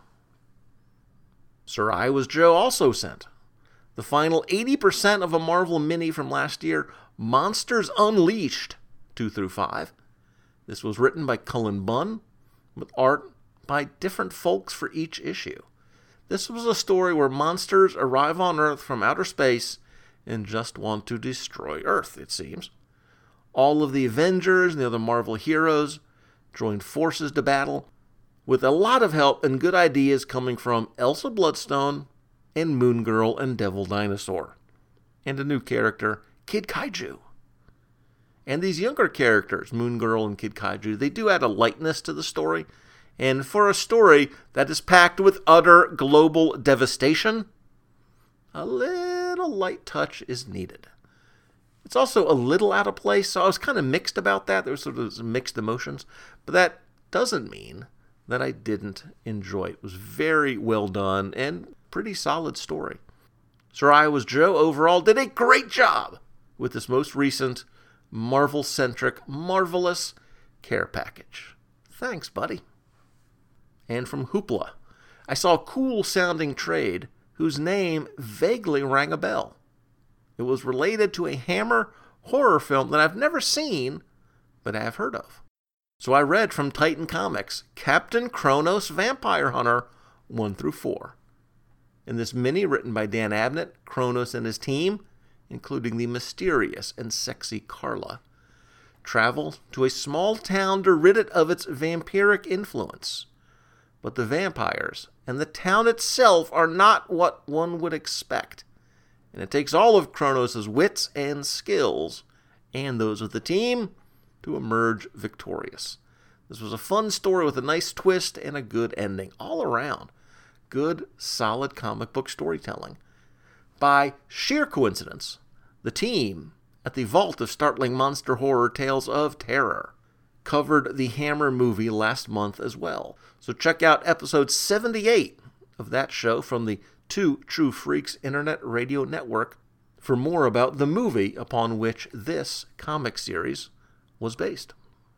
Speaker 1: Sir Iowa's Joe also sent the final 80% of a Marvel mini from last year, Monsters Unleashed 2-5. This was written by Cullen Bunn, with art by different folks for each issue. This was a story where monsters arrive on Earth from outer space and just want to destroy Earth, it seems. All of the Avengers and the other Marvel heroes join forces to battle, with a lot of help and good ideas coming from Elsa Bloodstone and Moon Girl and Devil Dinosaur, and a new character, Kid Kaiju. And these younger characters, Moon Girl and Kid Kaiju, they do add a lightness to the story, and for a story that is packed with utter global devastation, a little light touch is needed. It's also a little out of place, so I was kind of mixed about that. There was sort of some mixed emotions, but that doesn't mean that I didn't enjoy it. It was very well done and pretty solid story. Sir Iowa's Joe overall did a great job with this most recent Marvel-centric, marvelous care package. Thanks, buddy. And from Hoopla, I saw a cool-sounding trade whose name vaguely rang a bell. It was related to a Hammer horror film that I've never seen, but I have heard of. So I read from Titan Comics, Captain Kronos Vampire Hunter 1-4. In this mini written by Dan Abnett, Kronos and his team, including the mysterious and sexy Carla, travel to a small town to rid it of its vampiric influence. But the vampires and the town itself are not what one would expect, and it takes all of Kronos' wits and skills, and those of the team, to emerge victorious. This was a fun story with a nice twist and a good ending. All around, good, solid comic book storytelling. By sheer coincidence, the team at the Vault of Startling Monster Horror Tales of Terror covered the Hammer movie last month as well. So check out episode 78 of that show from the Two True Freaks Internet Radio Network for more about the movie upon which this comic series was based.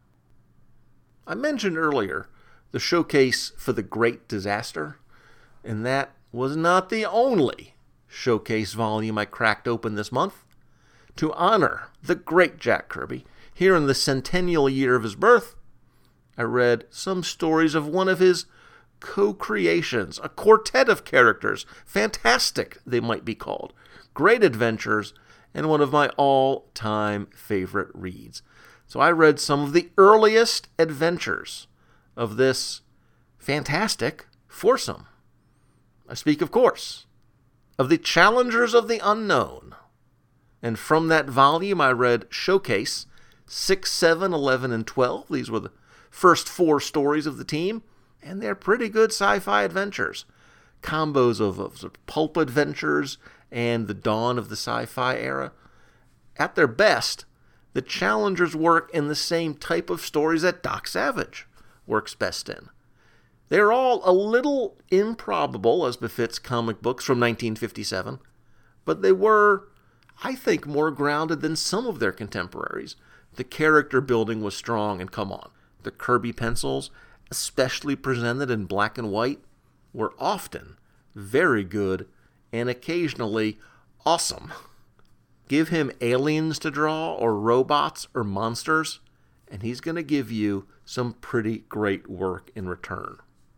Speaker 1: I mentioned earlier the showcase for The Great Disaster, and that was not the only showcase volume I cracked open this month. To honor the great Jack Kirby, here in the centennial year of his birth, I read some stories of one of his co-creations, a quartet of characters, fantastic they might be called, great adventures, and one of my all-time favorite reads. So I read some of the earliest adventures of this fantastic foursome. I speak, of course, of the Challengers of the Unknown. And from that volume, I read Showcase 6, 7, 11, and 12. These were the first 4 stories of the team, and they're pretty good sci-fi adventures. Combos of pulp adventures and the dawn of the sci-fi era. At their best, the Challengers work in the same type of stories that Doc Savage works best in. They're all a little improbable, as befits comic books from 1957, but they were, I think, more grounded than some of their contemporaries. The character building was strong, and come on, the Kirby pencils, especially presented in black and white, were often very good and occasionally awesome. Give him aliens to draw, or robots, or monsters, and he's going to give you some pretty great work in return.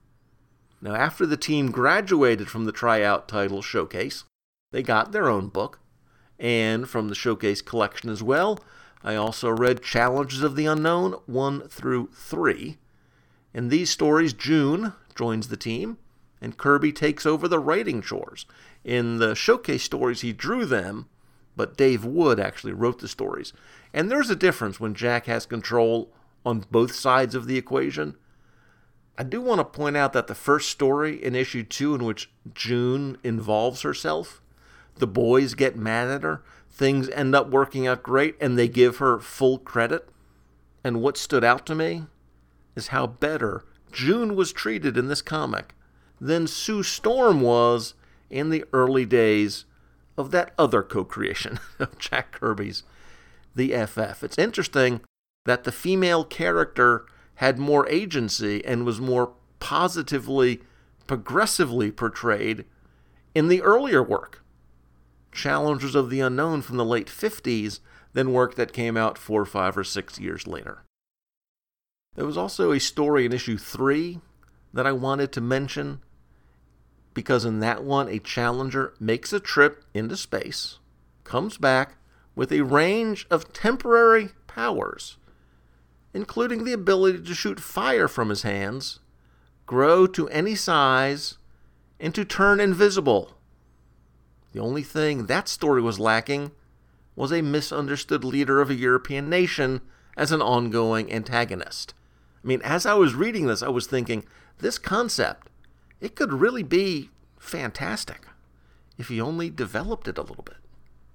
Speaker 1: Now, after the team graduated from the tryout title Showcase, they got their own book, and from the Showcase collection as well, I also read Challenges of the Unknown 1 through 3. In these stories, June joins the team, and Kirby takes over the writing chores. In the Showcase stories, he drew them, but Dave Wood actually wrote the stories. And there's a difference when Jack has control on both sides of the equation. I do want to point out that the first story in issue 2, in which June involves herself, the boys get mad at her, things end up working out great, and they give her full credit. And what stood out to me is how better June was treated in this comic than Sue Storm was in the early days of that other co-creation of Jack Kirby's The FF. It's interesting that the female character had more agency and was more positively, progressively portrayed in the earlier work, Challengers of the Unknown from the late 50s, than work that came out 4, 5, or 6 years later. There was also a story in issue 3 that I wanted to mention, because in that one, a Challenger makes a trip into space, comes back with a range of temporary powers, including the ability to shoot fire from his hands, grow to any size, and to turn invisible. The only thing that story was lacking was a misunderstood leader of a European nation as an ongoing antagonist. I mean, as I was reading this, I was thinking, this concept, it could really be fantastic if he only developed it a little bit.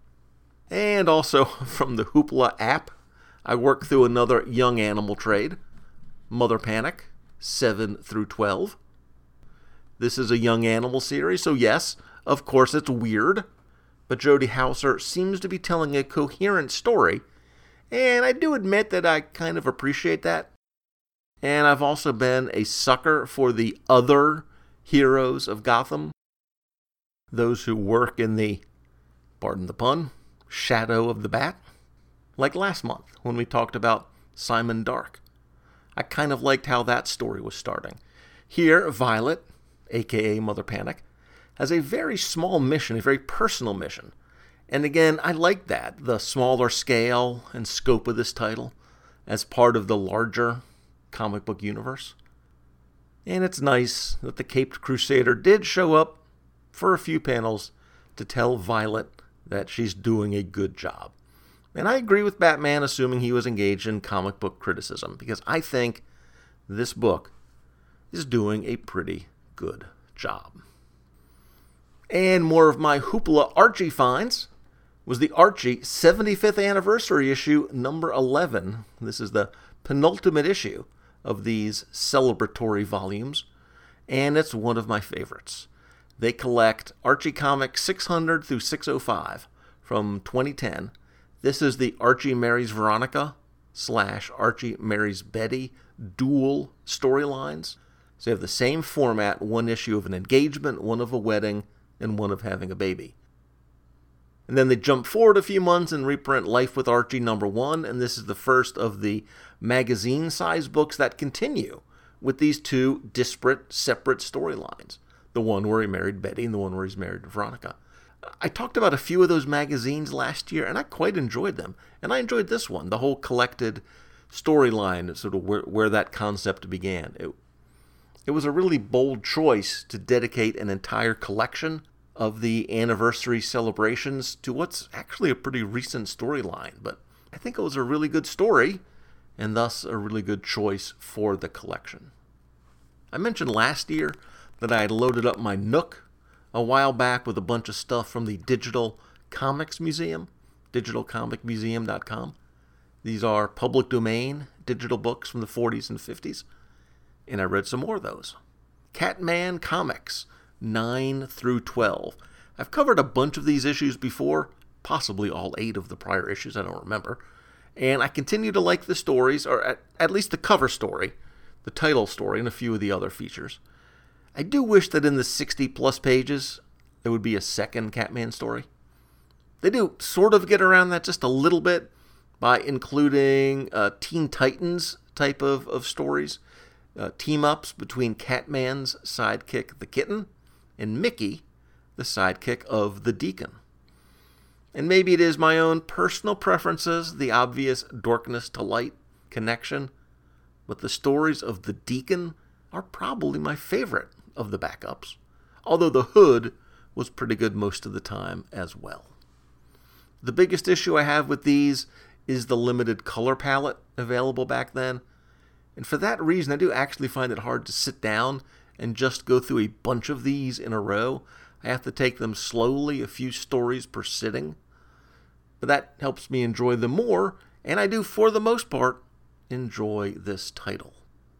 Speaker 1: And also, from the Hoopla app, I worked through another young animal trade, Mother Panic, 7 through 12. This is a young animal series, so yes, of course it's weird, but Jody Houser seems to be telling a coherent story, and I do admit that I kind of appreciate that. And I've also been a sucker for the other heroes of Gotham, those who work in the, pardon the pun, shadow of the bat. Like last month, when we talked about Simon Dark. I kind of liked how that story was starting. Here, Violet, aka Mother Panic, has a very small mission, a very personal mission. And again, I like that, the smaller scale and scope of this title as part of the larger comic book universe. And it's nice that the Caped Crusader did show up for a few panels to tell Violet that she's doing a good job. And I agree with Batman assuming he was engaged in comic book criticism, because I think this book is doing a pretty good job. And more of my Hoopla Archie finds was the Archie 75th anniversary issue number 11. This is the penultimate issue of these celebratory volumes, and it's one of my favorites. They collect Archie Comics 600 through 605 from 2010. This is the Archie Marries Veronica / Archie Marries Betty dual storylines. So you have the same format, one issue of an engagement, one of a wedding, and one of having a baby. And then they jump forward a few months and reprint Life with Archie number 1, and this is the first of the magazine-sized books that continue with these two disparate, separate storylines. The one where he married Betty and the one where he's married Veronica. I talked about a few of those magazines last year, and I quite enjoyed them. And I enjoyed this one, the whole collected storyline, sort of where that concept began. It was a really bold choice to dedicate an entire collection of the anniversary celebrations to what's actually a pretty recent storyline. But I think it was a really good story, and thus a really good choice for the collection. I mentioned last year that I had loaded up my Nook a while back with a bunch of stuff from the Digital Comics Museum, digitalcomicmuseum.com. These are public domain digital books from the 40s and 50s, and I read some more of those. Catman Comics, 9 through 12. I've covered a bunch of these issues before, possibly all 8 of the prior issues, I don't remember. And I continue to like the stories, or at least the cover story, the title story, and a few of the other features. I do wish that in the 60-plus pages, there would be a second Catman story. They do sort of get around that just a little bit by including Teen Titans type of stories, team-ups between Catman's sidekick, the Kitten, and Mickey, the sidekick of the Deacon. And maybe it is my own personal preferences, the obvious darkness to light connection, but the stories of the Deacon are probably my favorite of the backups, although the Hood was pretty good most of the time as well. The biggest issue I have with these is the limited color palette available back then, and for that reason I do actually find it hard to sit down and just go through a bunch of these in a row. I have to take them slowly, a few stories per sitting. But that helps me enjoy them more, and I do, for the most part, enjoy this title.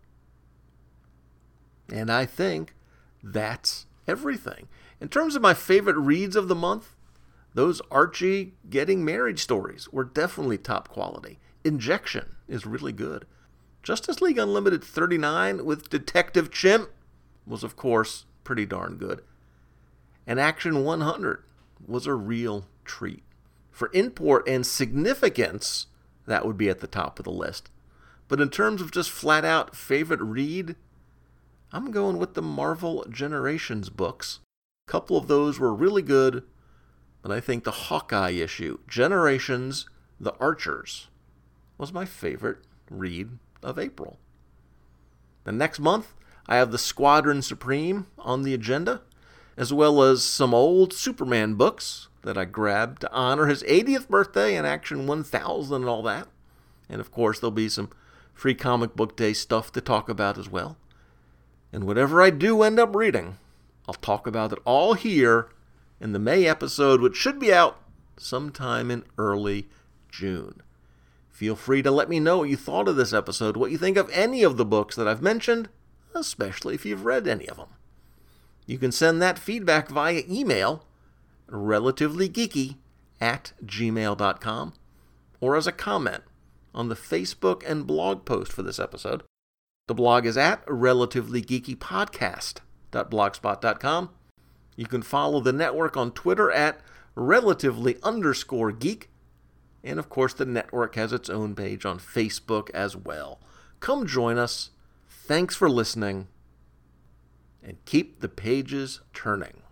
Speaker 1: And I think that's everything. In terms of my favorite reads of the month, those Archie getting married stories were definitely top quality. Injection is really good. Justice League Unlimited 39 with Detective Chimp was, of course, pretty darn good. And Action 100 was a real treat. For import and significance, that would be at the top of the list. But in terms of just flat-out favorite read, I'm going with the Marvel Generations books. A couple of those were really good, but I think the Hawkeye issue, Generations, The Archers, was my favorite read of April. The next month, I have the Squadron Supreme on the agenda, as well as some old Superman books that I grabbed to honor his 80th birthday and Action 1000 and all that. And of course, there'll be some free comic book day stuff to talk about as well. And whatever I do end up reading, I'll talk about it all here in the May episode, which should be out sometime in early June. Feel free to let me know what you thought of this episode, what you think of any of the books that I've mentioned, especially if you've read any of them. You can send that feedback via email, relativelygeeky@gmail.com, or as a comment on the Facebook and blog post for this episode. The blog is at relativelygeekypodcast.blogspot.com. You can follow the network on Twitter at relatively_geek. And of course, the network has its own page on Facebook as well. Come join us. Thanks for listening. And keep the pages turning.